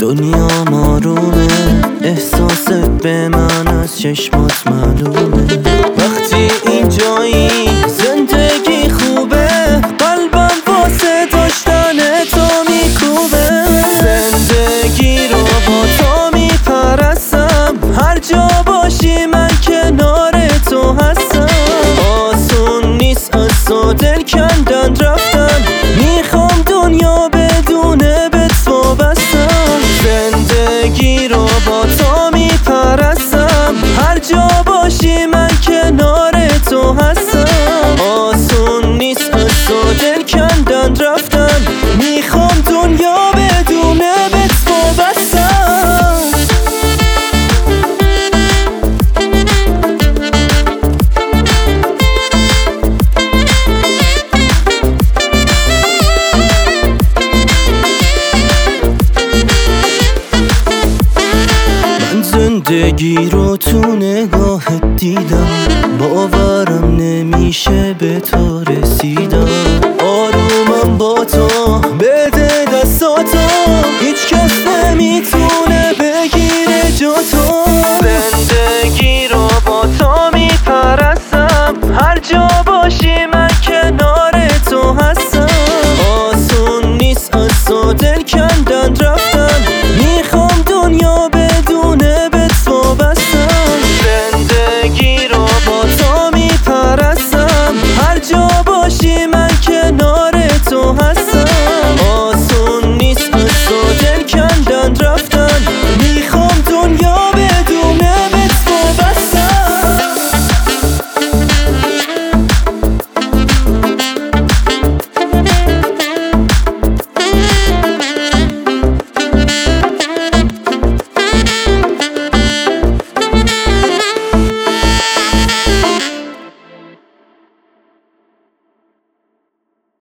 دنیا آرومه، احساست به من از چشمات معلومه. وقتی اینجایی زندگی خوبه، قلبم واسه داشتن تو میکوبه. زندگی رو با تو میپرستم، هر جا باشی من کنار تو هستم. آسون نیست از تو دل کندن رفتن، میخوام دنیا بدونه به تو بستم. زندگی رو با تو میپرستم، هر جا باشی من کنار تو هستم. آسون نیست از تو دل کندن رفتن، میخوام دنیا بدونه به تو بستم. زندگی رو تو نگاهت دیدم، باورم نمیشه به تو رسیدم. آرومم با تو، بده دستاتو